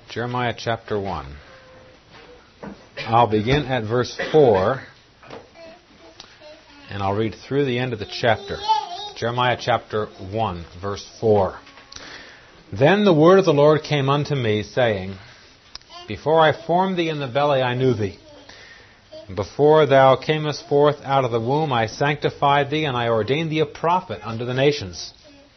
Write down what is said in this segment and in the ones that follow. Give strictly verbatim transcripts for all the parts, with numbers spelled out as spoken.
Jeremiah chapter one. I'll begin at verse four, and I'll read through the end of the chapter. Jeremiah chapter one, verse four. Then the word of the Lord came unto me, saying, Before I formed thee in the belly I knew thee. And before thou camest forth out of the womb I sanctified thee, and I ordained thee a prophet unto the nations.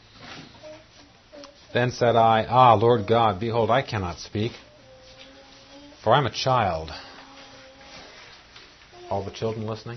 Then said I, Ah, Lord God, behold, I cannot speak, for I am a child. All the children listening?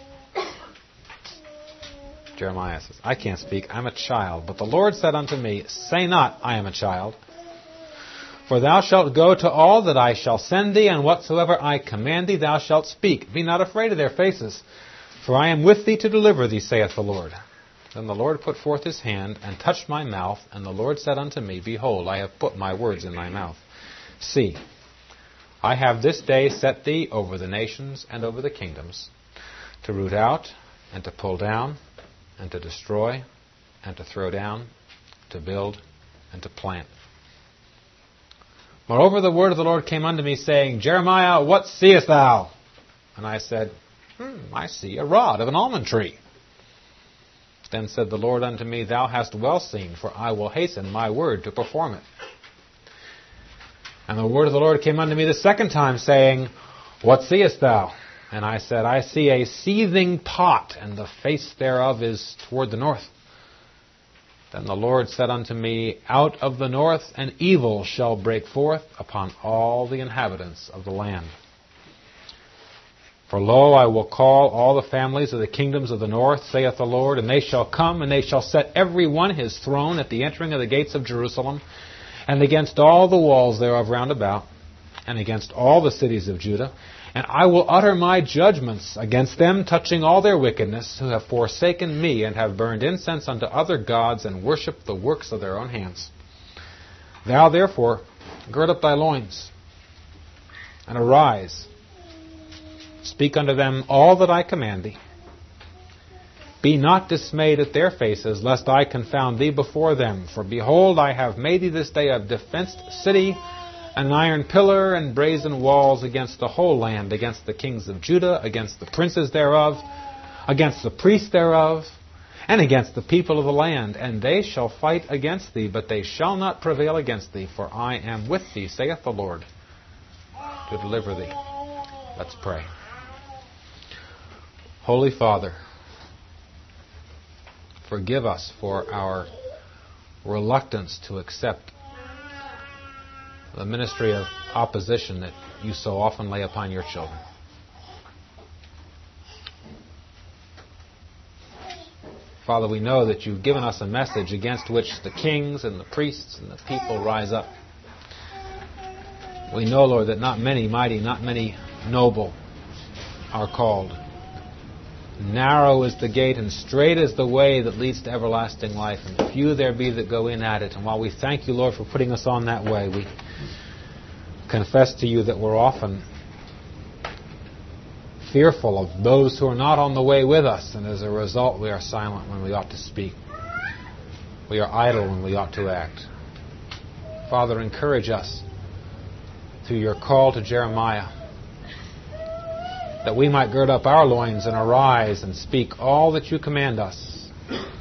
Jeremiah says, I can't speak, I'm a child. But the Lord said unto me, Say not, I am a child. For thou shalt go to all that I shall send thee, and whatsoever I command thee thou shalt speak. Be not afraid of their faces, for I am with thee to deliver thee, saith the Lord. Then the Lord put forth his hand, and touched my mouth, and the Lord said unto me, Behold, I have put my words in thy mouth. See, I have this day set thee over the nations and over the kingdoms, to root out, and to pull down, and to destroy, and to throw down, to build, and to plant. Moreover, the word of the Lord came unto me, saying, Jeremiah, what seest thou? And I said, hmm, I see a rod of an almond tree. Then said the Lord unto me, Thou hast well seen, for I will hasten my word to perform it. And the word of the Lord came unto me the second time, saying, What seest thou? And I said, I see a seething pot, and the face thereof is toward the north. Then the Lord said unto me, Out of the north an evil shall break forth upon all the inhabitants of the land. For lo, I will call all the families of the kingdoms of the north, saith the Lord, and they shall come, and they shall set every one his throne at the entering of the gates of Jerusalem, and against all the walls thereof round about, and against all the cities of Judah. And I will utter my judgments against them, touching all their wickedness, who have forsaken me, and have burned incense unto other gods, and worshipped the works of their own hands. Thou therefore gird up thy loins, and arise. Speak unto them all that I command thee. Be not dismayed at their faces, lest I confound thee before them. For behold, I have made thee this day a defenced city, an iron pillar and brazen walls against the whole land, against the kings of Judah, against the princes thereof, against the priests thereof, and against the people of the land. And they shall fight against thee, but they shall not prevail against thee, for I am with thee, saith the Lord, to deliver thee. Let's pray. Holy Father, forgive us for our reluctance to accept the ministry of opposition that you so often lay upon your children. Father, we know that you've given us a message against which the kings and the priests and the people rise up. We know, Lord, that not many mighty, not many noble are called. Narrow is the gate and straight is the way that leads to everlasting life, and few there be that go in at it. And while we thank you, Lord, for putting us on that way, we confess to you that we're often fearful of those who are not on the way with us, and as a result we are silent when we ought to speak. We are idle when we ought to act. Father, encourage us through your call to Jeremiah, that we might gird up our loins and arise and speak all that you command us,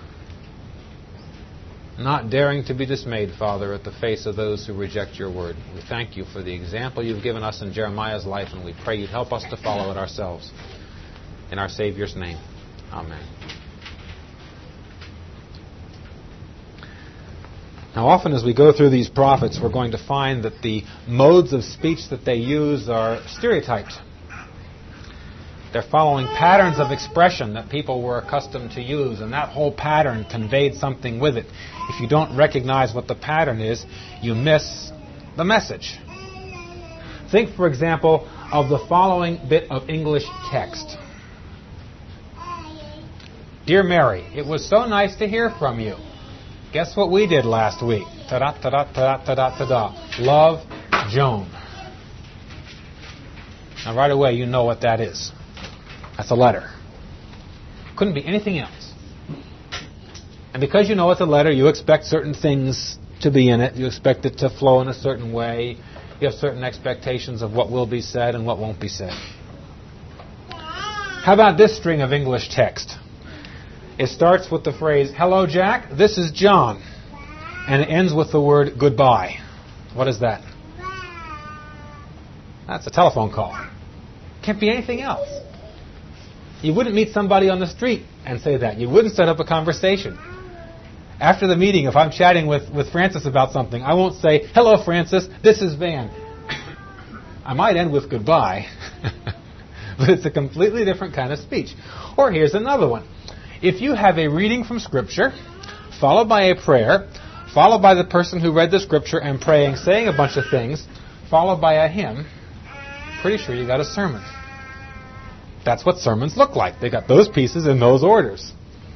not daring to be dismayed, Father, at the face of those who reject your word. We thank you for the example you've given us in Jeremiah's life, and we pray you'd help us to follow it ourselves. In our Savior's name, amen. Now, often as we go through these prophets, we're going to find that the modes of speech that they use are stereotyped. They're following patterns of expression that people were accustomed to use, and that whole pattern conveyed something with it. If you don't recognize what the pattern is, you miss the message. Think, for example, of the following bit of English text. Dear Mary, it was so nice to hear from you. Guess what we did last week? Ta-da, ta-da, ta-da, ta-da, ta-da. Love, Joan. Now, right away, you know what that is. That's a letter. Couldn't be anything else. And because you know it's a letter, you expect certain things to be in it. You expect it to flow in a certain way. You have certain expectations of what will be said and what won't be said. How about this string of English text? It starts with the phrase, "Hello, Jack, this is John." And it ends with the word goodbye. What is that? That's a telephone call. Can't be anything else. You wouldn't meet somebody on the street and say that. You wouldn't set up a conversation. After the meeting, if I'm chatting with, with Francis about something, I won't say, "Hello, Francis, this is Van." I might end with goodbye, but it's a completely different kind of speech. Or here's another one. If you have a reading from Scripture, followed by a prayer, followed by the person who read the Scripture and praying, saying a bunch of things, followed by a hymn, pretty sure you got a sermon. That's what sermons look like. They got those pieces in those orders.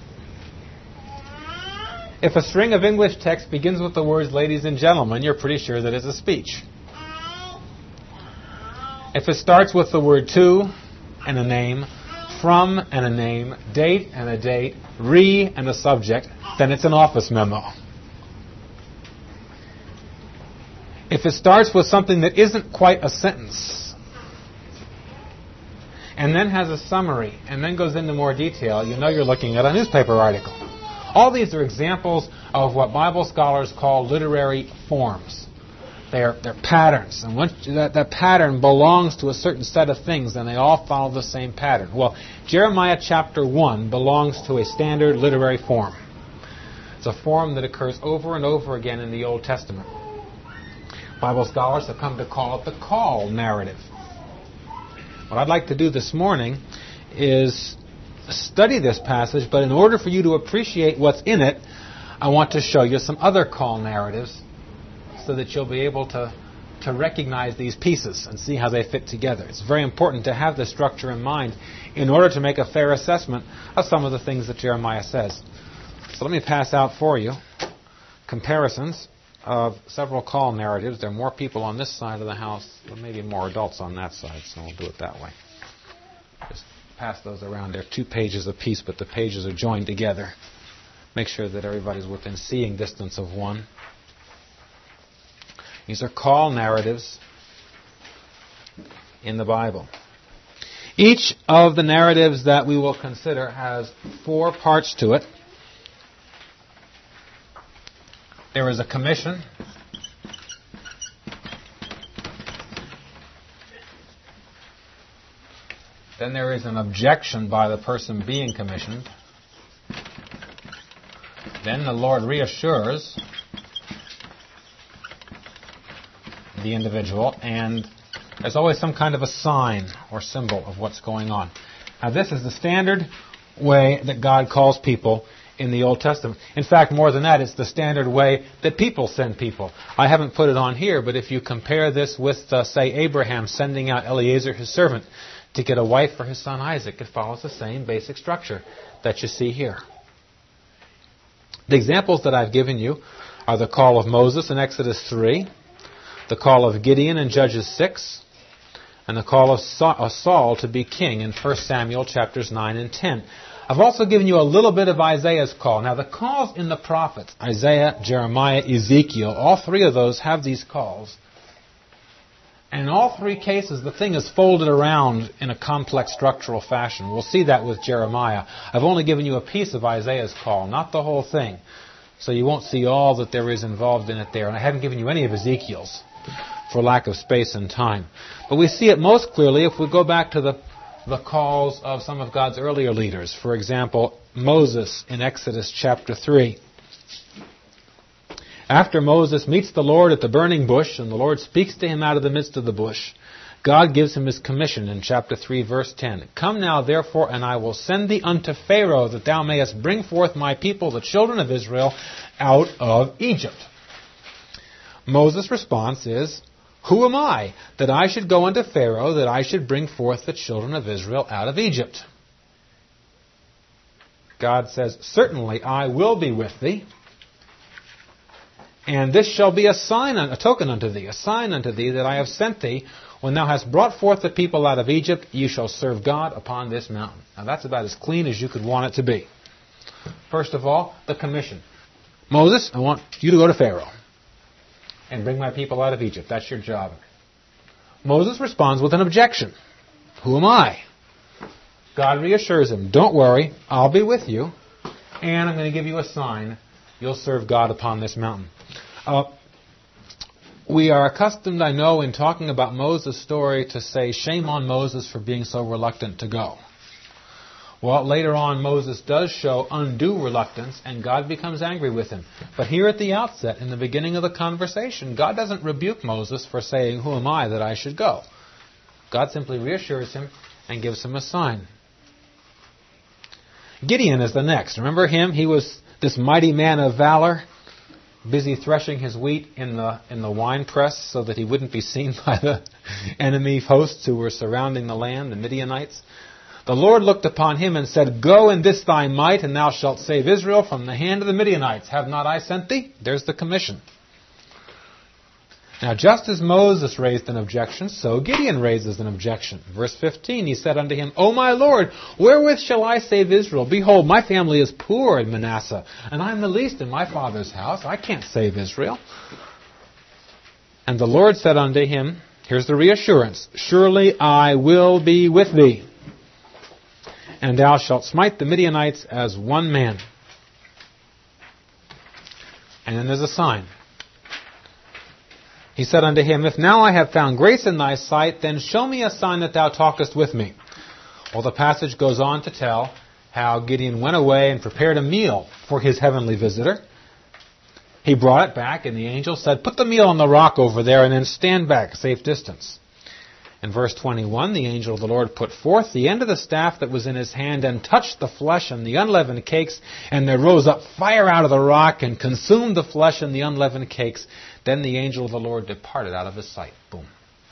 If a string of English text begins with the words "ladies and gentlemen," you're pretty sure that it's a speech. If it starts with the word "to" and a name, "from" and a name, "date" and a date, "re" and a subject, then it's an office memo. If it starts with something that isn't quite a sentence, and then has a summary, and then goes into more detail, you know you're looking at a newspaper article. All these are examples of what Bible scholars call literary forms. They're, they're patterns. And once that, that pattern belongs to a certain set of things, then they all follow the same pattern. Well, Jeremiah chapter one belongs to a standard literary form. It's a form that occurs over and over again in the Old Testament. Bible scholars have come to call it the call narrative. What I'd like to do this morning is study this passage, but in order for you to appreciate what's in it, I want to show you some other call narratives so that you'll be able to, to recognize these pieces and see how they fit together. It's very important to have this structure in mind in order to make a fair assessment of some of the things that Jeremiah says. So let me pass out for you comparisons of several call narratives. There are more people on this side of the house, but maybe more adults on that side, so we'll do it that way. Just pass those around. They're two pages apiece, but the pages are joined together. Make sure that everybody's within seeing distance of one. These are call narratives in the Bible. Each of the narratives that we will consider has four parts to it. There is a commission. Then there is an objection by the person being commissioned. Then the Lord reassures the individual, and there's always some kind of a sign or symbol of what's going on. Now, this is the standard way that God calls people in the Old Testament. In fact, more than that, it's the standard way that people send people. I haven't put it on here, but if you compare this with, uh, say, Abraham sending out Eliezer, his servant, to get a wife for his son Isaac, it follows the same basic structure that you see here. The examples that I've given you are the call of Moses in Exodus three, the call of Gideon in Judges six, and the call of Saul to be king in First Samuel chapters nine and ten. I've also given you a little bit of Isaiah's call. Now, the calls in the prophets, Isaiah, Jeremiah, Ezekiel, all three of those have these calls. And in all three cases, the thing is folded around in a complex structural fashion. We'll see that with Jeremiah. I've only given you a piece of Isaiah's call, not the whole thing. So you won't see all that there is involved in it there. And I haven't given you any of Ezekiel's for lack of space and time. But we see it most clearly if we go back to the, the calls of some of God's earlier leaders. For example, Moses in Exodus chapter three. After Moses meets the Lord at the burning bush, and the Lord speaks to him out of the midst of the bush, God gives him his commission in chapter three, verse ten. Come now, therefore, and I will send thee unto Pharaoh, that thou mayest bring forth my people, the children of Israel, out of Egypt. Moses' response is, Who am I, that I should go unto Pharaoh, that I should bring forth the children of Israel out of Egypt? God says, Certainly I will be with thee. And this shall be a sign, a token unto thee, a sign unto thee that I have sent thee. When thou hast brought forth the people out of Egypt, you shall serve God upon this mountain. Now that's about as clean as you could want it to be. First of all, the commission. Moses, I want you to go to Pharaoh and bring my people out of Egypt. That's your job. Moses responds with an objection. Who am I? God reassures him, don't worry, I'll be with you, and I'm going to give you a sign. You'll serve God upon this mountain. Uh, we are accustomed, I know, in talking about Moses' story to say, shame on Moses for being so reluctant to go. Well, later on, Moses does show undue reluctance, and God becomes angry with him. But here at the outset, in the beginning of the conversation, God doesn't rebuke Moses for saying, who am I that I should go? God simply reassures him and gives him a sign. Gideon is the next. Remember him? He was this mighty man of valor, busy threshing his wheat in the in the wine press so that he wouldn't be seen by the enemy hosts who were surrounding the land, the Midianites. The Lord looked upon him and said, go in this thy might, and thou shalt save Israel from the hand of the Midianites. Have not I sent thee? There's the commission. Now, just as Moses raised an objection, so Gideon raises an objection. Verse fifteen, he said unto him, O my Lord, wherewith shall I save Israel? Behold, my family is poor in Manasseh, and I am the least in my father's house. I can't save Israel. And the Lord said unto him, here's the reassurance, surely I will be with thee, and thou shalt smite the Midianites as one man. And then there's a sign. He said unto him, if now I have found grace in thy sight, then show me a sign that thou talkest with me. Well, the passage goes on to tell how Gideon went away and prepared a meal for his heavenly visitor. He brought it back, and the angel said, put the meal on the rock over there, and then stand back a safe distance. In verse twenty-one, the angel of the Lord put forth the end of the staff that was in his hand and touched the flesh and the unleavened cakes, and there rose up fire out of the rock and consumed the flesh and the unleavened cakes. Then the angel of the Lord departed out of his sight. Boom.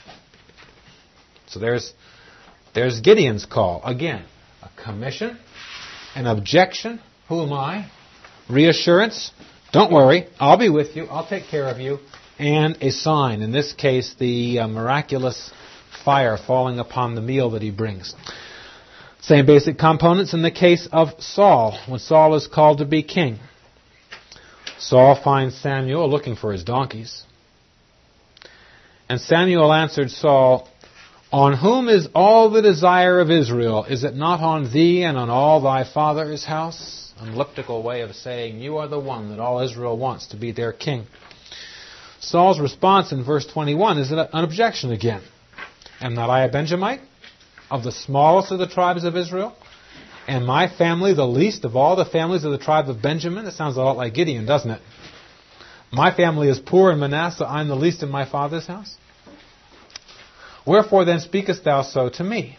So there's, there's Gideon's call. Again, a commission, an objection. Who am I? Reassurance. Don't worry, I'll be with you. I'll take care of you. And a sign. In this case, the uh, miraculous fire falling upon the meal that he brings. Same basic components in the case of Saul, when Saul is called to be king. Saul finds Samuel looking for his donkeys. And Samuel answered Saul, on whom is all the desire of Israel? Is it not on thee and on all thy father's house? An elliptical way of saying, you are the one that all Israel wants to be their king. Saul's response in verse twenty-one is an objection again. Am not I a Benjamite, of the smallest of the tribes of Israel? And my family the least of all the families of the tribe of Benjamin? It sounds a lot like Gideon, doesn't it? My family is poor in Manasseh, I am the least in my father's house. Wherefore then speakest thou so to me?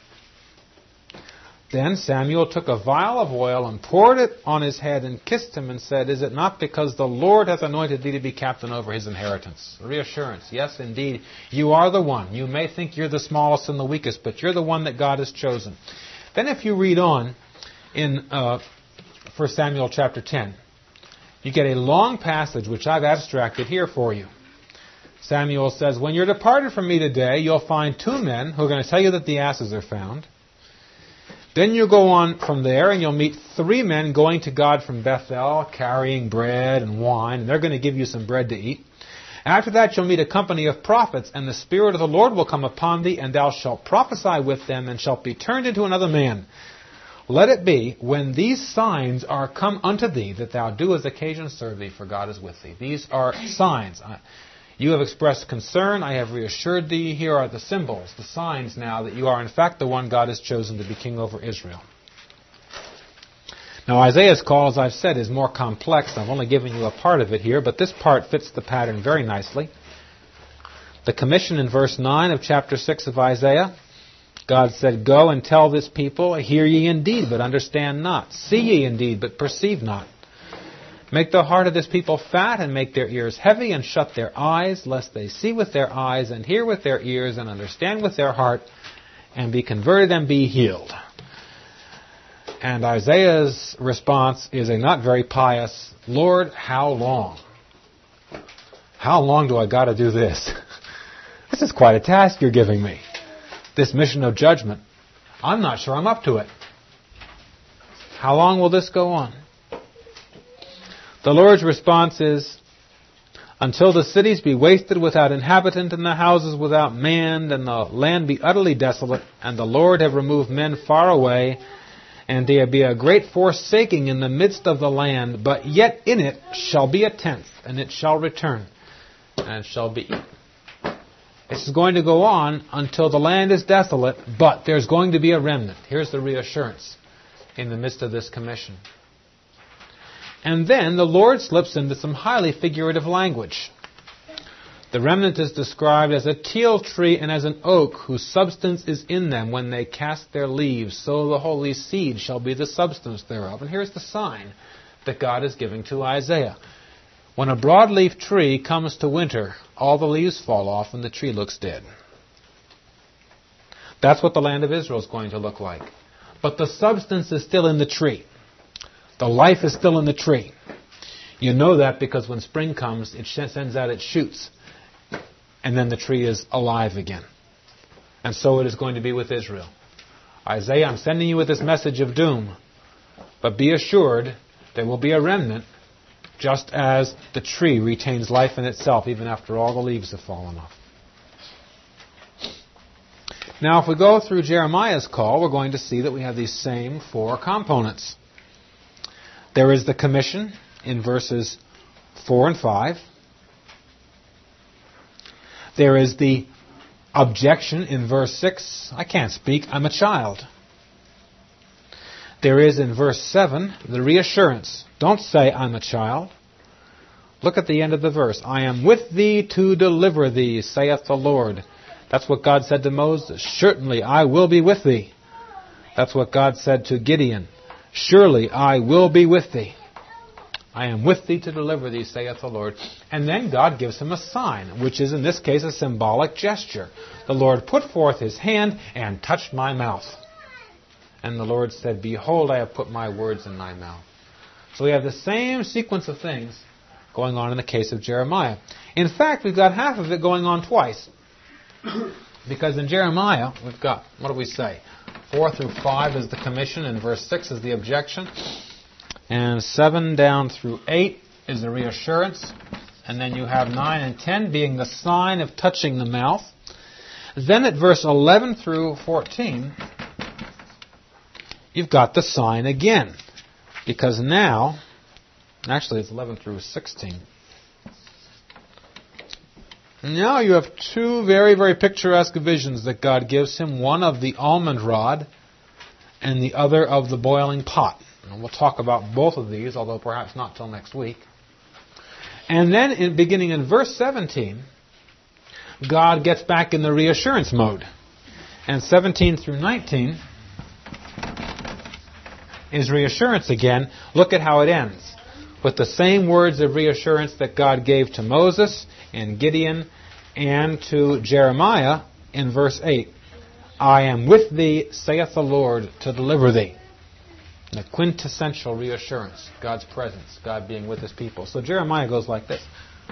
Then Samuel took a vial of oil and poured it on his head and kissed him and said, is it not because the Lord hath anointed thee to be captain over his inheritance? Reassurance. Yes, indeed, you are the one. You may think you're the smallest and the weakest, but you're the one that God has chosen. Then if you read on in uh, First Samuel chapter ten, you get a long passage which I've abstracted here for you. Samuel says, when you're departed from me today, you'll find two men who are going to tell you that the asses are found. Then you'll go on from there and you'll meet three men going to God from Bethel, carrying bread and wine, and they're going to give you some bread to eat. After that you'll meet a company of prophets, and the Spirit of the Lord will come upon thee, and thou shalt prophesy with them, and shalt be turned into another man. Let it be, when these signs are come unto thee, that thou do as occasion serve thee, for God is with thee. These are signs. You have expressed concern. I have reassured thee. Here are the symbols, the signs now that you are in fact the one God has chosen to be king over Israel. Now Isaiah's call, as I've said, is more complex. I've only given you a part of it here, but this part fits the pattern very nicely. The commission in verse nine of chapter six of Isaiah, God said, go and tell this people, hear ye indeed, but understand not. See ye indeed, but perceive not. Make the heart of this people fat, and make their ears heavy, and shut their eyes, lest they see with their eyes, and hear with their ears, and understand with their heart, and be converted and be healed. And Isaiah's response is a not very pious, Lord, how long? How long do I got to do this? This is quite a task you're giving me. This mission of judgment. I'm not sure I'm up to it. How long will this go on? The Lord's response is, until the cities be wasted without inhabitant, and the houses without man, and the land be utterly desolate, and the Lord have removed men far away, and there be a great forsaking in the midst of the land, but yet in it shall be a tenth, and it shall return, and it shall be eaten. This is going to go on until the land is desolate, but there's going to be a remnant. Here's the reassurance in the midst of this commission. And then the Lord slips into some highly figurative language. The remnant is described as a teal tree and as an oak whose substance is in them when they cast their leaves. So the holy seed shall be the substance thereof. And here's the sign that God is giving to Isaiah. When a broadleaf tree comes to winter, all the leaves fall off and the tree looks dead. That's what the land of Israel is going to look like. But the substance is still in the tree. The life is still in the tree. You know that because when spring comes, it sends out its shoots. And then the tree is alive again. And so it is going to be with Israel. Isaiah, I'm sending you with this message of doom. But be assured there will be a remnant, just as the tree retains life in itself even after all the leaves have fallen off. Now, if we go through Jeremiah's call, we're going to see that we have these same four components. There is the commission in verses four and five. There is the objection in verse six. I can't speak, I'm a child. There is in verse seven the reassurance. Don't say I'm a child. Look at the end of the verse. I am with thee to deliver thee, saith the Lord. That's what God said to Moses. Certainly I will be with thee. That's what God said to Gideon. Surely I will be with thee. I am with thee to deliver thee, saith the Lord. And then God gives him a sign, which is in this case a symbolic gesture. The Lord put forth his hand and touched my mouth. And the Lord said, behold, I have put my words in thy mouth. So we have the same sequence of things going on in the case of Jeremiah. In fact, we've got half of it going on twice. Because in Jeremiah, we've got, what do we say? Four through five is the commission, and verse six is the objection. And seven down through eight is the reassurance. And then you have nine and ten being the sign of touching the mouth. Then at verse eleven through fourteen, you've got the sign again. Because now, actually it's eleven through sixteen. Now you have two very, very picturesque visions that God gives him. One of the almond rod and the other of the boiling pot. And we'll talk about both of these, although perhaps not till next week. And then in, beginning in verse seventeen, God gets back in the reassurance mode. And seventeen through nineteen is reassurance again. Look at how it ends. With the same words of reassurance that God gave to Moses and Gideon and to Jeremiah in verse eight. I am with thee, saith the Lord, to deliver thee. The quintessential reassurance, God's presence, God being with his people. So Jeremiah goes like this.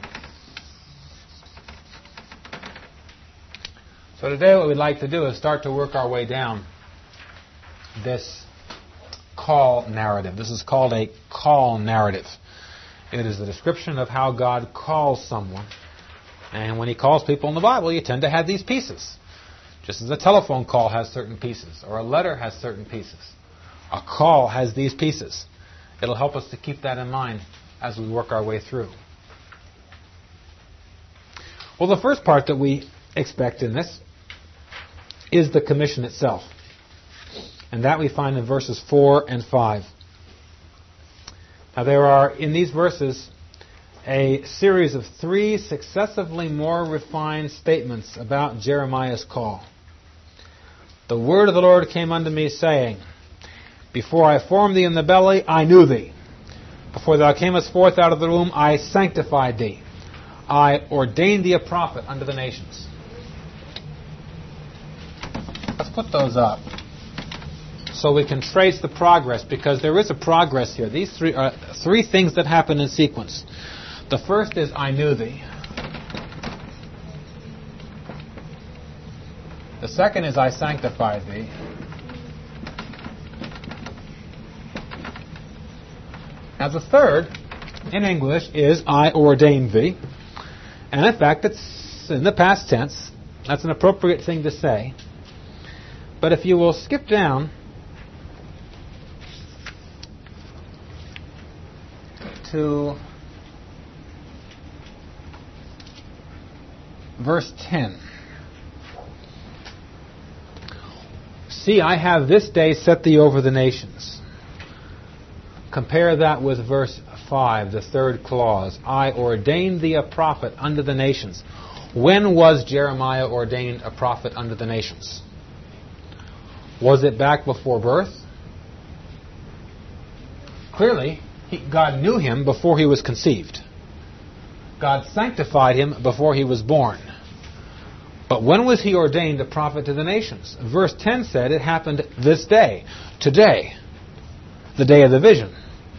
So today what we'd like to do is start to work our way down this call narrative. This is called a call narrative. It is a description of how God calls someone. And when he calls people in the Bible, you tend to have these pieces. Just as a telephone call has certain pieces, or a letter has certain pieces. A call has these pieces. It'll help us to keep that in mind as we work our way through. Well, the first part that we expect in this is the commission itself. And that we find in verses four and five. Now there are, in these verses, a series of three successively more refined statements about Jeremiah's call. The word of the Lord came unto me, saying, before I formed thee in the belly, I knew thee. Before thou camest forth out of the womb, I sanctified thee. I ordained thee a prophet unto the nations. Let's put those up so we can trace the progress, because there is a progress here. These three are three things that happen in sequence. The first is, I knew thee. The second is, I sanctified thee. Now the third, in English, is, I ordained thee. And in fact, it's in the past tense. That's an appropriate thing to say. But if you will skip down to verse ten. See, I have this day set thee over the nations. Compare that with verse five, the third clause. I ordained thee a prophet unto the nations. When was Jeremiah ordained a prophet unto the nations? Was it back before birth? Clearly, he, God knew him before he was conceived. God sanctified him before he was born. But when was he ordained a prophet to the nations? Verse ten said it happened this day, today, the day of the vision.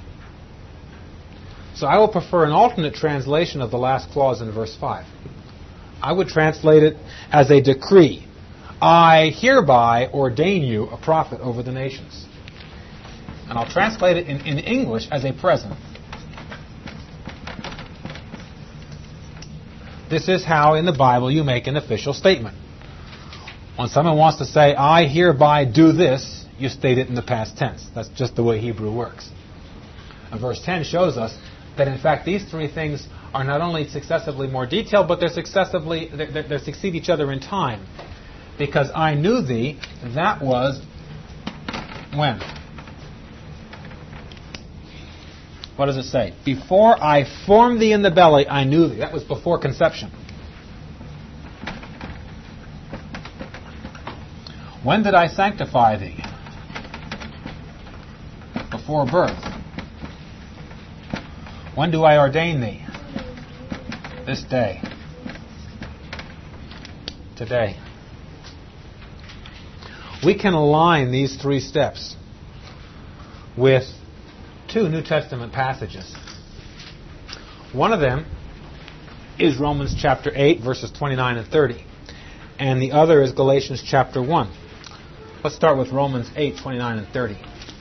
So I will prefer an alternate translation of the last clause in verse five. I would translate it as a decree. I hereby ordain you a prophet over the nations. And I'll translate it in, in English as a present. This is how in the Bible you make an official statement. When someone wants to say, I hereby do this, you state it in the past tense. That's just the way Hebrew works. And verse ten shows us that in fact these three things are not only successively more detailed, but they're successively they they succeed each other in time. Because I knew thee, that was when? What does it say? Before I formed thee in the belly, I knew thee. That was before conception. When did I sanctify thee? Before birth. When do I ordain thee? This day. Today. We can align these three steps with two New Testament passages. One of them is Romans chapter eight, verses twenty-nine and thirty. And the other is Galatians chapter one. Let's start with Romans eight, twenty-nine and thirty.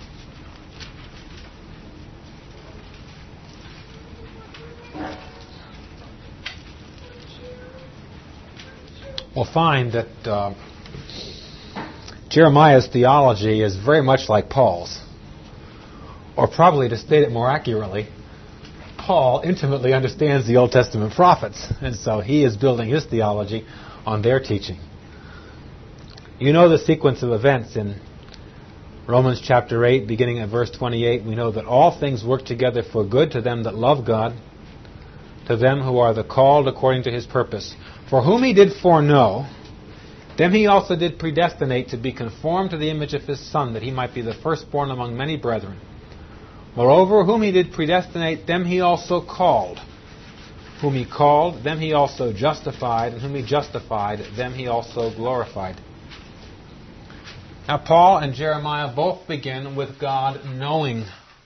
We'll find that uh, Jeremiah's theology is very much like Paul's. Or probably, to state it more accurately, Paul intimately understands the Old Testament prophets, and so he is building his theology on their teaching. You know the sequence of events in Romans chapter eight, beginning at verse twenty-eight. We know that all things work together for good to them that love God, to them who are the called according to his purpose. For whom he did foreknow, them he also did predestinate to be conformed to the image of his Son, that he might be the firstborn among many brethren. Moreover, whom he did predestinate, them he also called. Whom he called, them he also justified. And whom he justified, them he also glorified. Now, Paul and Jeremiah both begin with God knowing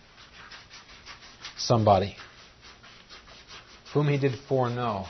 somebody. Whom he did foreknow.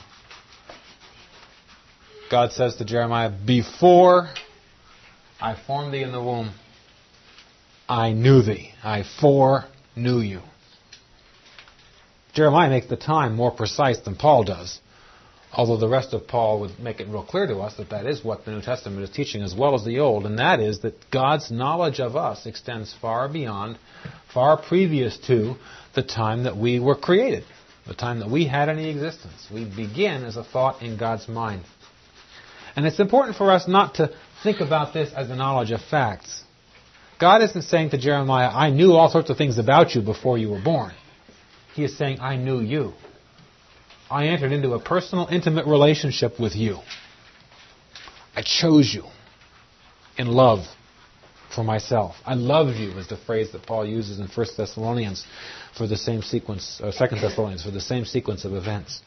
God says to Jeremiah, before I formed thee in the womb, I knew thee. I foreknew you. Jeremiah makes the time more precise than Paul does, although the rest of Paul would make it real clear to us that that is what the New Testament is teaching as well as the Old, and that is that God's knowledge of us extends far beyond, far previous to the time that we were created, the time that we had any existence. We begin as a thought in God's mind. And it's important for us not to think about this as a knowledge of facts. God isn't saying to Jeremiah, I knew all sorts of things about you before you were born. He is saying, I knew you. I entered into a personal, intimate relationship with you. I chose you in love for myself. I love you is the phrase that Paul uses in First Thessalonians for the same sequence, or Second Thessalonians for the same sequence of events.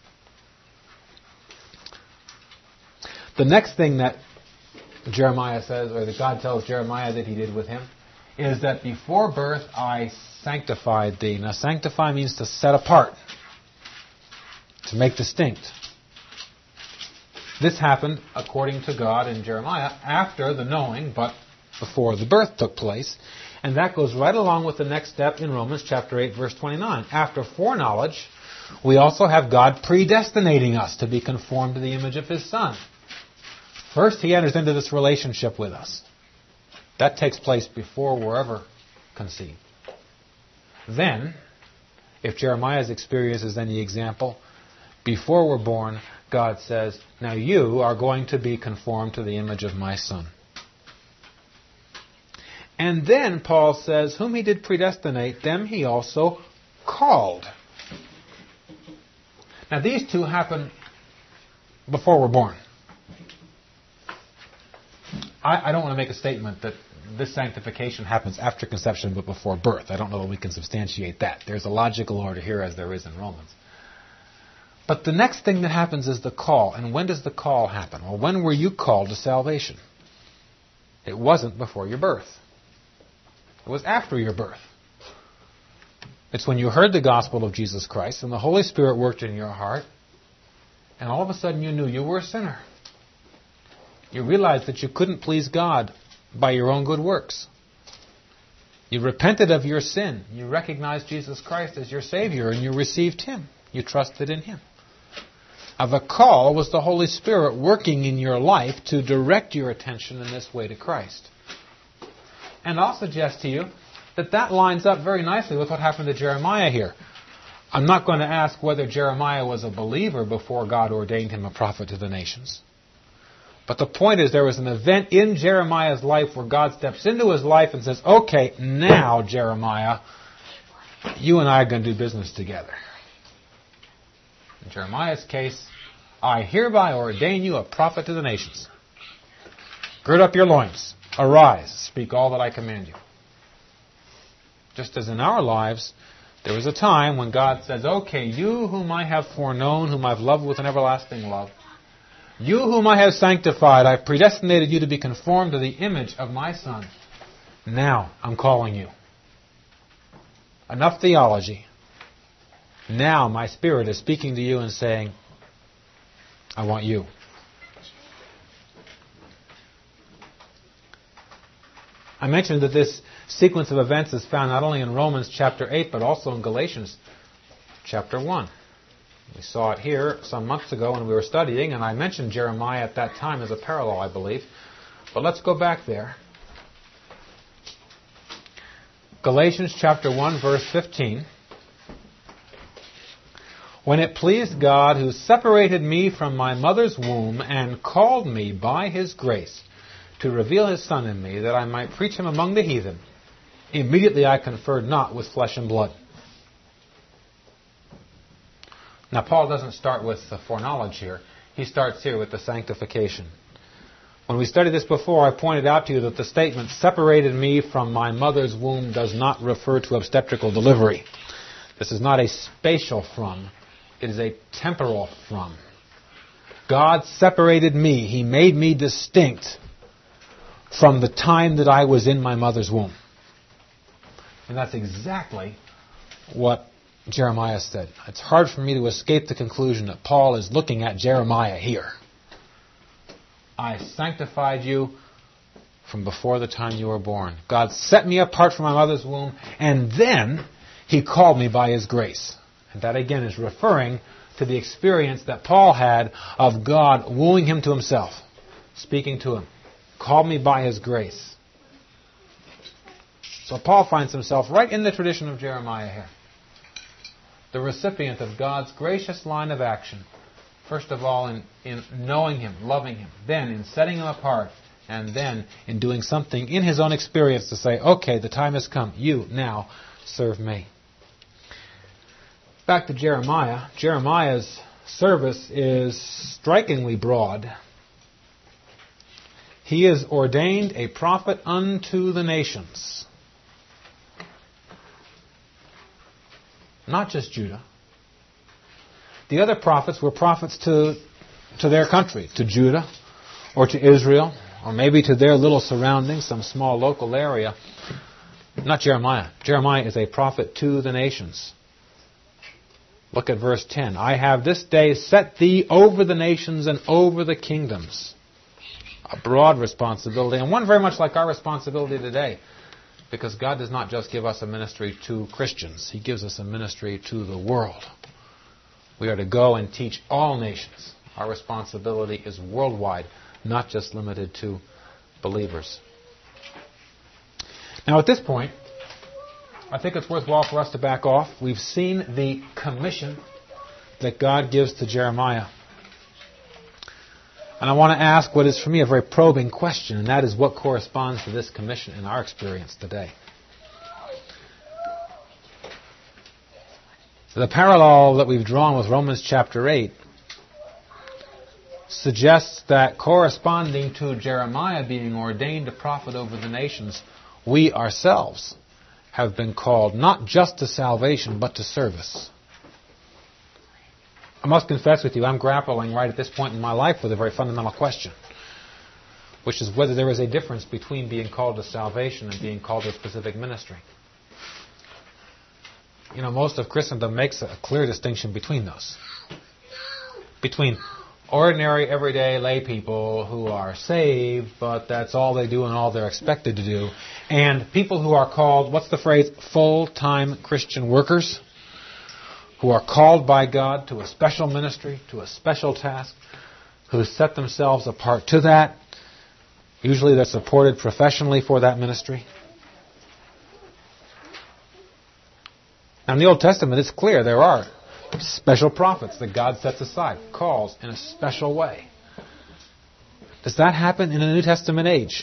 The next thing that Jeremiah says, or that God tells Jeremiah that he did with him, is that before birth I sanctified thee. Now, sanctify means to set apart, to make distinct. This happened, according to God in Jeremiah, after the knowing, but before the birth took place. And that goes right along with the next step in Romans chapter eight, verse twenty-nine. After foreknowledge, we also have God predestinating us to be conformed to the image of His Son. First, He enters into this relationship with us. That takes place before we're ever conceived. Then, if Jeremiah's experience is any example, before we're born, God says, now you are going to be conformed to the image of my Son. And then Paul says, whom He did predestinate, them He also called. Now these two happen before we're born. I, I don't want to make a statement that this sanctification happens after conception but before birth. I don't know that we can substantiate that. There's a logical order here as there is in Romans. But the next thing that happens is the call. And when does the call happen? Well, when were you called to salvation? It wasn't before your birth. It was after your birth. It's when you heard the gospel of Jesus Christ and the Holy Spirit worked in your heart, and all of a sudden you knew you were a sinner. You realized that you couldn't please God by your own good works. You repented of your sin. You recognized Jesus Christ as your Savior, and you received Him. You trusted in Him. Now, the call was the Holy Spirit working in your life to direct your attention in this way to Christ. And I'll suggest to you that that lines up very nicely with what happened to Jeremiah here. I'm not going to ask whether Jeremiah was a believer before God ordained him a prophet to the nations. But the point is, there was an event in Jeremiah's life where God steps into his life and says, okay, now, Jeremiah, you and I are going to do business together. In Jeremiah's case, I hereby ordain you a prophet to the nations. Gird up your loins. Arise. Speak all that I command you. Just as in our lives, there was a time when God says, okay, you whom I have foreknown, whom I've loved with an everlasting love, you whom I have sanctified, I've predestinated you to be conformed to the image of my Son. Now I'm calling you. Enough theology. Now my Spirit is speaking to you and saying, I want you. I mentioned that this sequence of events is found not only in Romans chapter eight, but also in Galatians chapter one. We saw it here some months ago when we were studying, and I mentioned Jeremiah at that time as a parallel, I believe. But let's go back there. Galatians chapter one, verse fifteen. When it pleased God, who separated me from my mother's womb and called me by His grace to reveal His Son in me, that I might preach Him among the heathen, immediately I conferred not with flesh and blood. Now, Paul doesn't start with the foreknowledge here. He starts here with the sanctification. When we studied this before, I pointed out to you that the statement, separated me from my mother's womb, does not refer to obstetrical delivery. This is not a spatial from. It is a temporal from. God separated me. He made me distinct from the time that I was in my mother's womb. And that's exactly what Jeremiah said. It's hard for me to escape the conclusion that Paul is looking at Jeremiah here. I sanctified you from before the time you were born. God set me apart from my mother's womb, and then He called me by His grace. And that again is referring to the experience that Paul had of God wooing him to Himself, speaking to him. Called me by His grace. So Paul finds himself right in the tradition of Jeremiah here. The recipient of God's gracious line of action. First of all, in, in knowing Him, loving Him. Then in setting Him apart. And then in doing something in his own experience to say, okay, the time has come. You now serve me. Back to Jeremiah. Jeremiah's service is strikingly broad. He is ordained a prophet unto the nations. Not just Judah. The other prophets were prophets to, to their country, to Judah or to Israel, or maybe to their little surroundings, some small local area. Not Jeremiah. Jeremiah is a prophet to the nations. Look at verse ten. I have this day set thee over the nations and over the kingdoms. A broad responsibility, and one very much like our responsibility today. Because God does not just give us a ministry to Christians. He gives us a ministry to the world. We are to go and teach all nations. Our responsibility is worldwide, not just limited to believers. Now at this point, I think it's worthwhile for us to back off. We've seen the commission that God gives to Jeremiah. And I want to ask what is for me a very probing question, and that is what corresponds to this commission in our experience today. The parallel that we've drawn with Romans chapter eight suggests that corresponding to Jeremiah being ordained a prophet over the nations, we ourselves have been called not just to salvation, but to service. I must confess with you, I'm grappling right at this point in my life with a very fundamental question, which is whether there is a difference between being called to salvation and being called to a specific ministry. You know, most of Christendom makes a clear distinction between those. Between ordinary, everyday lay people who are saved, but that's all they do and all they're expected to do, and people who are called, what's the phrase, full-time Christian workers, who are called by God to a special ministry, to a special task, who set themselves apart to that. Usually they're supported professionally for that ministry. Now in the Old Testament, it's clear there are special prophets that God sets aside, calls in a special way. Does that happen in the New Testament age?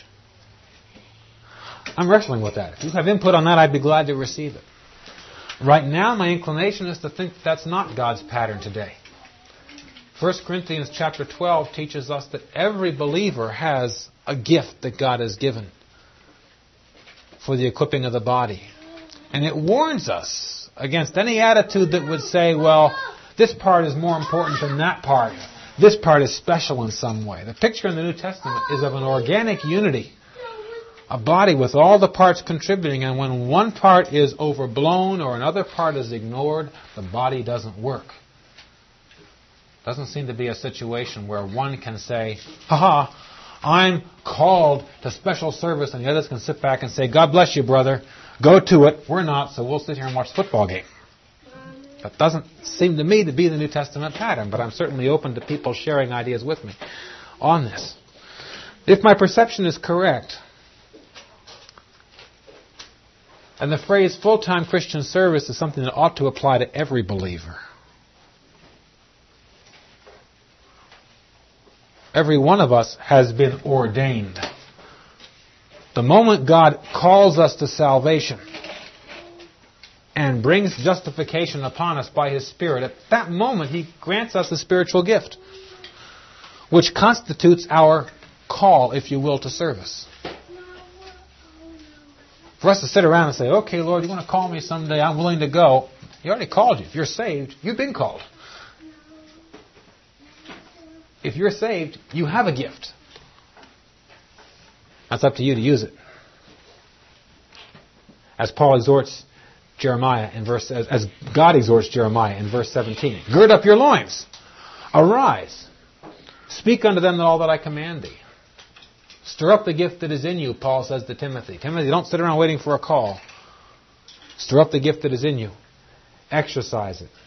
I'm wrestling with that. If you have input on that, I'd be glad to receive it. Right now, my inclination is to think that's not God's pattern today. First Corinthians chapter twelve teaches us that every believer has a gift that God has given for the equipping of the body. And it warns us against any attitude that would say, well, this part is more important than that part. This part is special in some way. The picture in the New Testament is of an organic unity, a body with all the parts contributing, and when one part is overblown or another part is ignored, the body doesn't work. Doesn't seem to be a situation where one can say, ha ha, I'm called to special service, and the others can sit back and say, God bless you, brother. Go to it. We're not, so we'll sit here and watch the football game. That doesn't seem to me to be the New Testament pattern, but I'm certainly open to people sharing ideas with me on this. If my perception is correct, and the phrase full-time Christian service is something that ought to apply to every believer, every one of us has been ordained. The moment God calls us to salvation and brings justification upon us by His Spirit, at that moment He grants us a spiritual gift, which constitutes our call, if you will, to service. For us to sit around and say, okay, Lord, you want to call me someday, I'm willing to go. He already called you. If you're saved, you've been called. If you're saved, you have a gift. That's up to you to use it. As Paul exhorts Jeremiah in verse, as, as God exhorts Jeremiah in verse seventeen, gird up your loins, arise, speak unto them all that I command thee. Stir up the gift that is in you, Paul says to Timothy. Timothy, don't sit around waiting for a call. Stir up the gift that is in you. Exercise it.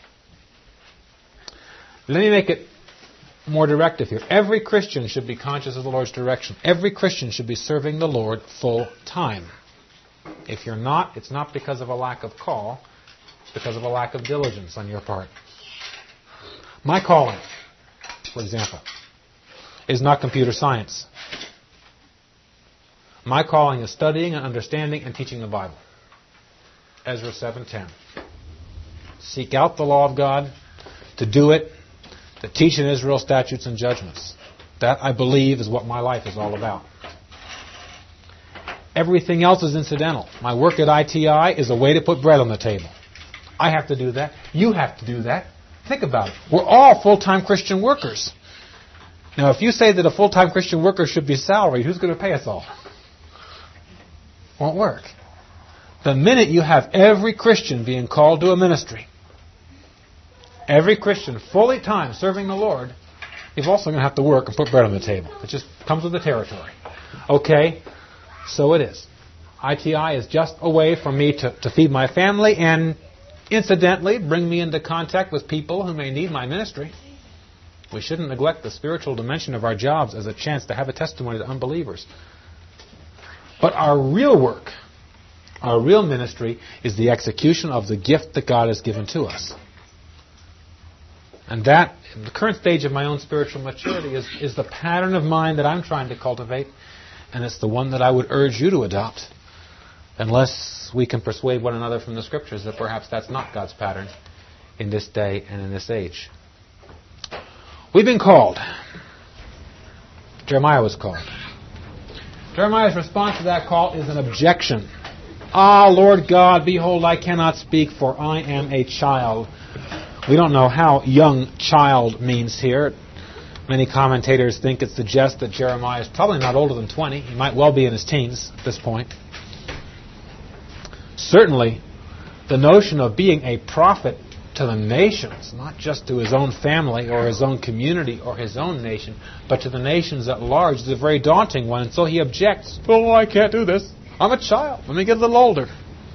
Let me make it more directive here. Every Christian should be conscious of the Lord's direction. Every Christian should be serving the Lord full time. If you're not, it's not because of a lack of call, it's because of a lack of diligence on your part. My calling, for example, is not computer science. My calling is studying and understanding and teaching the Bible. Ezra seven ten. Seek out the law of God, to do it, to teach in Israel statutes and judgments. That, I believe, is what my life is all about. Everything else is incidental. My work at I T I is a way to put bread on the table. I have to do that. You have to do that. Think about it. We're all full-time Christian workers. Now, if you say that a full-time Christian worker should be salaried, who's going to pay us all? Won't work. The minute you have every Christian being called to a ministry, every Christian fully time serving the Lord, you're also going to have to work and put bread on the table. It just comes with the territory. Okay, so it is. I T I is just a way for me to, to feed my family and incidentally bring me into contact with people who may need my ministry. We shouldn't neglect the spiritual dimension of our jobs as a chance to have a testimony to unbelievers. But our real work, our real ministry, is the execution of the gift that God has given to us. And that, in the current stage of my own spiritual maturity, is, is the pattern of mind that I'm trying to cultivate, and it's the one that I would urge you to adopt, unless we can persuade one another from the Scriptures that perhaps that's not God's pattern in this day and in this age. We've been called. Jeremiah was called. Jeremiah's response to that call is an objection. Ah, Lord God, behold, I cannot speak, for I am a child. We don't know how young child means here. Many commentators think it suggests that Jeremiah is probably not older than twenty. He might well be in his teens at this point. Certainly, the notion of being a prophet to the nations, not just to his own family or his own community or his own nation, but to the nations at large, is a very daunting one. And so he objects. Oh, I can't do this. I'm a child. Let me get a little older.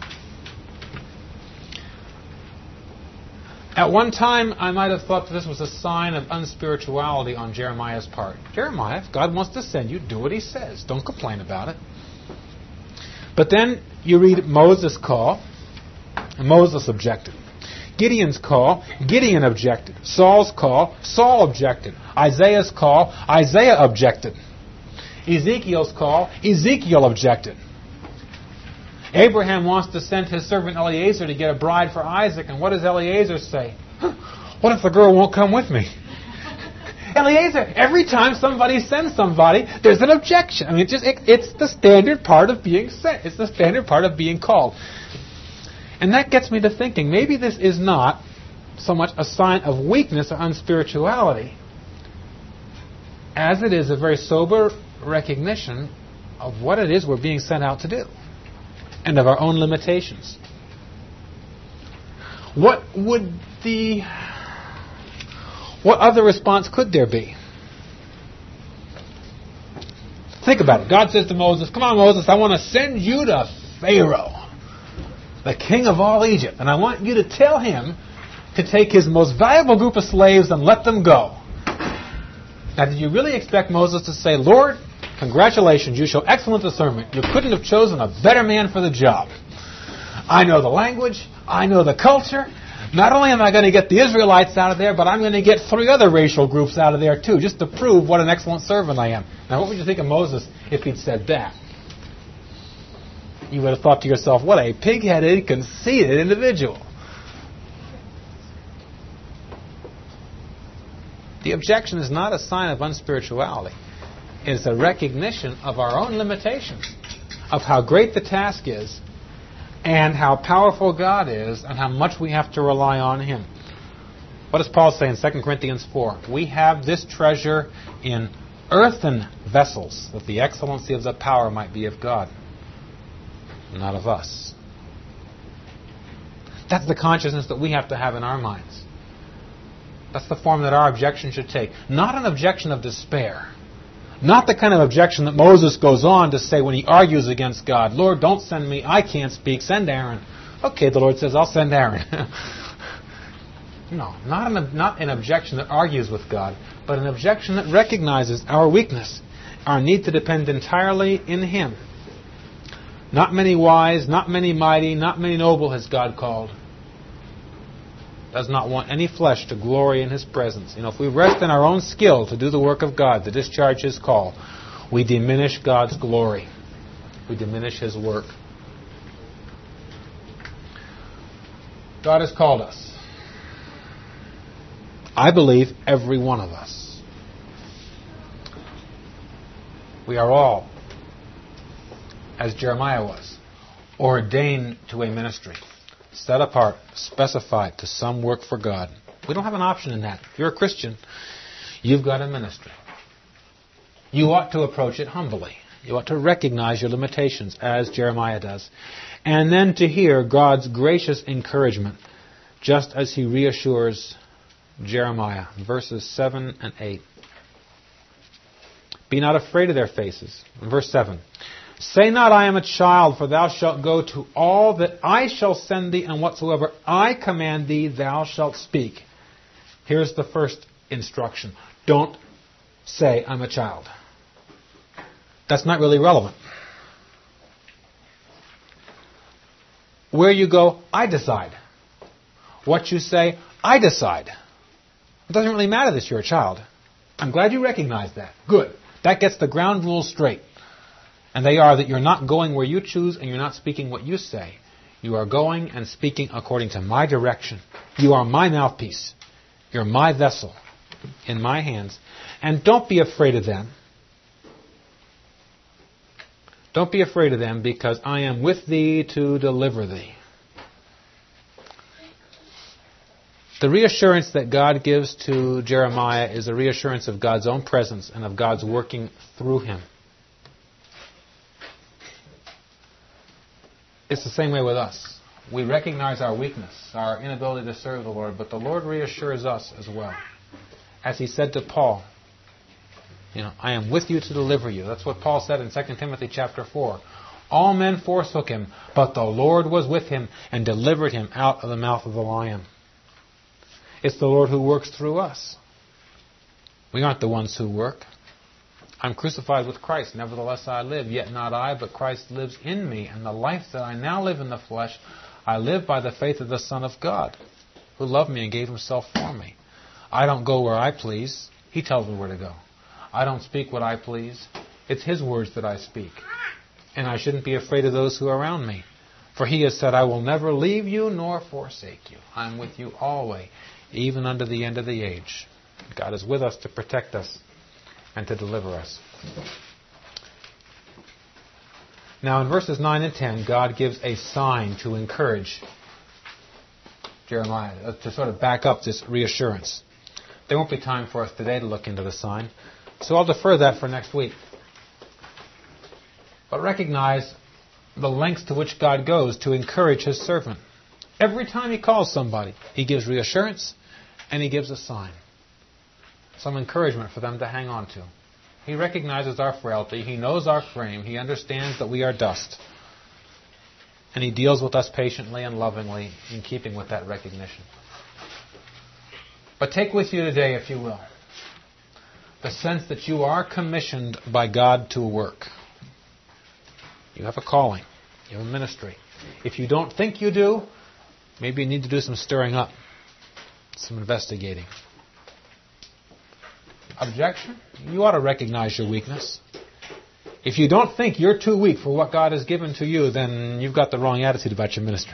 At one time, I might have thought that this was a sign of unspirituality on Jeremiah's part. Jeremiah, if God wants to send you, do what He says. Don't complain about it. But then you read Moses' call, and Moses objected. Gideon's call, Gideon objected. Saul's call, Saul objected. Isaiah's call, Isaiah objected. Ezekiel's call, Ezekiel objected. Abraham wants to send his servant Eliezer to get a bride for Isaac, and what does Eliezer say? What if the girl won't come with me? Eliezer, every time somebody sends somebody, there's an objection. I mean, it's just it, it's the standard part of being sent. It's the standard part of being called. And that gets me to thinking, maybe this is not so much a sign of weakness or unspirituality as it is a very sober recognition of what it is we're being sent out to do and of our own limitations. What would the... What other response could there be? Think about it. God says to Moses, come on, Moses, I want to send you to Pharaoh, the king of all Egypt, and I want you to tell him to take his most valuable group of slaves and let them go. Now, did you really expect Moses to say, Lord, congratulations, you show excellent discernment. You couldn't have chosen a better man for the job. I know the language. I know the culture. Not only am I going to get the Israelites out of there, but I'm going to get three other racial groups out of there too, just to prove what an excellent servant I am. Now, what would you think of Moses if he'd said that? You would have thought to yourself, what a pig-headed, conceited individual. The objection is not a sign of unspirituality. It's a recognition of our own limitations, of how great the task is, and how powerful God is, and how much we have to rely on Him. What does Paul say in Second Corinthians four? We have this treasure in earthen vessels, that the excellency of the power might be of God, not of us. That's the consciousness that we have to have in our minds. That's the form that our objection should take. Not an objection of despair. Not the kind of objection that Moses goes on to say when he argues against God. Lord, don't send me. I can't speak. Send Aaron. Okay, the Lord says, I'll send Aaron. No, not an, not an objection that argues with God, but an objection that recognizes our weakness, our need to depend entirely in Him. Not many wise, not many mighty, not many noble has God called. Does not want any flesh to glory in His presence. You know, if we rest in our own skill to do the work of God, to discharge His call, we diminish God's glory. We diminish His work. God has called us. I believe every one of us. We are all, as Jeremiah was, ordained to a ministry. Set apart, specified to some work for God. We don't have an option in that. If you're a Christian, you've got a ministry. You ought to approach it humbly. You ought to recognize your limitations, as Jeremiah does. And then to hear God's gracious encouragement, just as He reassures Jeremiah, verses seven and eight. Be not afraid of their faces. Verse seven. Say not, I am a child, for thou shalt go to all that I shall send thee, and whatsoever I command thee, thou shalt speak. Here's the first instruction. Don't say, I'm a child. That's not really relevant. Where you go, I decide. What you say, I decide. It doesn't really matter that you're a child. I'm glad you recognize that. Good. That gets the ground rules straight. And they are that you're not going where you choose and you're not speaking what you say. You are going and speaking according to my direction. You are my mouthpiece. You're my vessel in my hands. And don't be afraid of them. Don't be afraid of them, because I am with thee to deliver thee. The reassurance that God gives to Jeremiah is a reassurance of God's own presence and of God's working through him. It's the same way with us. We recognize our weakness, our inability to serve the Lord, but the Lord reassures us as well. As he said to Paul, you know, I am with you to deliver you. That's what Paul said in Second Timothy chapter four. All men forsook him, but the Lord was with him and delivered him out of the mouth of the lion. It's the Lord who works through us. We aren't the ones who work. I'm crucified with Christ, nevertheless I live, yet not I, but Christ lives in me. And the life that I now live in the flesh, I live by the faith of the Son of God, who loved me and gave himself for me. I don't go where I please. He tells me where to go. I don't speak what I please. It's his words that I speak. And I shouldn't be afraid of those who are around me. For he has said, I will never leave you nor forsake you. I'm with you always, even unto the end of the age. God is with us to protect us and to deliver us. Now in verses nine and ten, God gives a sign to encourage Jeremiah, to sort of back up this reassurance. There won't be time for us today to look into the sign, so I'll defer that for next week. But recognize the lengths to which God goes to encourage his servant. Every time he calls somebody, he gives reassurance and he gives a sign. Some encouragement for them to hang on to. He recognizes our frailty. He knows our frame. He understands that we are dust. And he deals with us patiently and lovingly in keeping with that recognition. But take with you today, if you will, the sense that you are commissioned by God to work. You have a calling. You have a ministry. If you don't think you do, maybe you need to do some stirring up, some investigating. Objection? You ought to recognize your weakness. If you don't think you're too weak for what God has given to you, then you've got the wrong attitude about your ministry.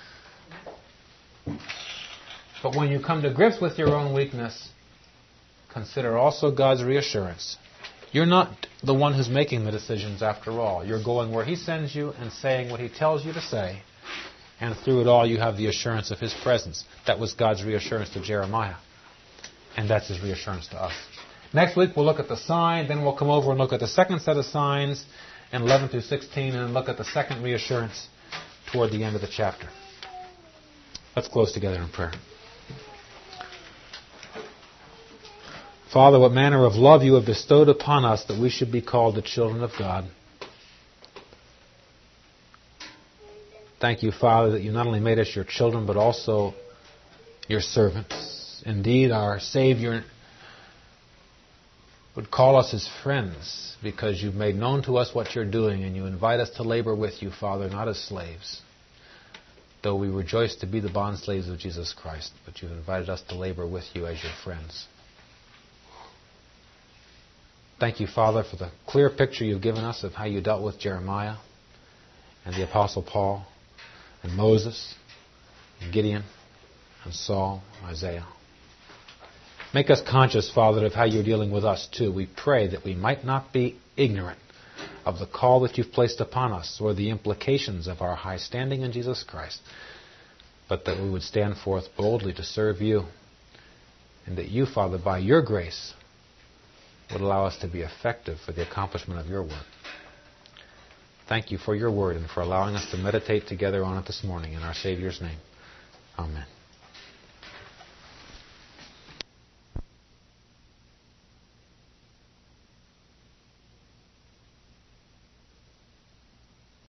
But when you come to grips with your own weakness, consider also God's reassurance. You're not the one who's making the decisions after all. You're going where he sends you and saying what he tells you to say. And through it all, you have the assurance of his presence. That was God's reassurance to Jeremiah. And that's his reassurance to us. Next week, we'll look at the sign. Then we'll come over and look at the second set of signs in eleven through sixteen, and look at the second reassurance toward the end of the chapter. Let's close together in prayer. Father, what manner of love you have bestowed upon us that we should be called the children of God. Thank you, Father, that you not only made us your children, but also your servants. Indeed, our Savior would call us his friends, because you've made known to us what you're doing, and you invite us to labor with you, Father, not as slaves. Though we rejoice to be the bondslaves of Jesus Christ, but you've invited us to labor with you as your friends. Thank you, Father, for the clear picture you've given us of how you dealt with Jeremiah and the Apostle Paul and Moses and Gideon and Saul, Isaiah. Make us conscious, Father, of how you're dealing with us too. We pray that we might not be ignorant of the call that you've placed upon us or the implications of our high standing in Jesus Christ, but that we would stand forth boldly to serve you, and that you, Father, by your grace, would allow us to be effective for the accomplishment of your work. Thank you for your word and for allowing us to meditate together on it this morning. In our Savior's name, amen.